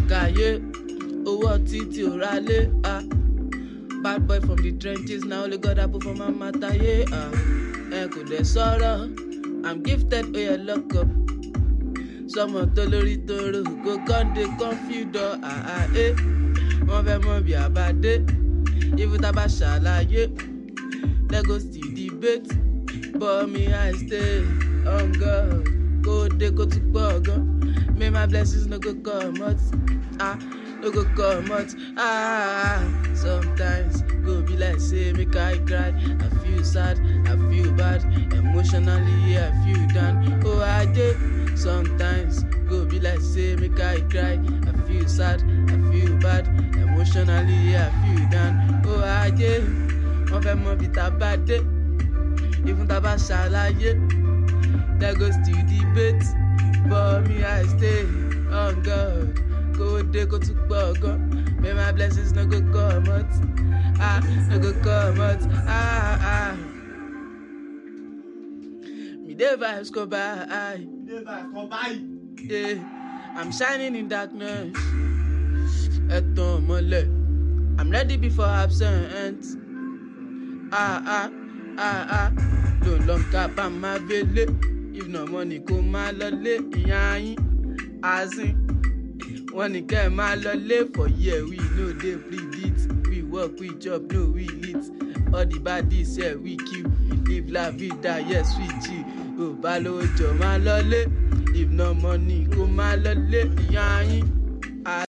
Kaye, owó títí ò rálé, bad boy from the trenches, now only God apple for my matter, yeah, kò dẹ̀ sọ̀rọ̀, I'm gifted, oh yeah, lock up. Sọmọ tó lórí tóró, go con dey confuse door, wọ́n fẹ́ mọ̀ bí àbádé, even tá a bá ṣàlàyé, they go still debate, but me I stay on God, kó dé kó tún pọ̀ gan, may my blessings no go come out, no go come out, sometimes go be like say make I cry, I feel sad, I feel bad, emotionally yeah, I feel down, oh I did. Sometimes go be like say make I cry, I feel sad, I feel bad, emotionally yeah, I feel down, oh I did. Wọ́n fẹ́ mọ̀ bí tá bá dé, even tá bá ṣàlàyé, they go still debate, but me I stay on God, kó dé kó tún pọ̀ gan, may my blessings no go come out, no go come out, Me dey vibes go by. Yeah, I'm shining in darkness. Eton mole, I'm ready before absent. Don't long cap on my belly. If no money come my lolly, yan as in. When it get my lolly for year, we know they predict. We work, we job, no we eat. All the baddies, yeah, we kill. Live la vida, yes, we chill. Oh, balo jo my lolly. If no money, go my lolly, yan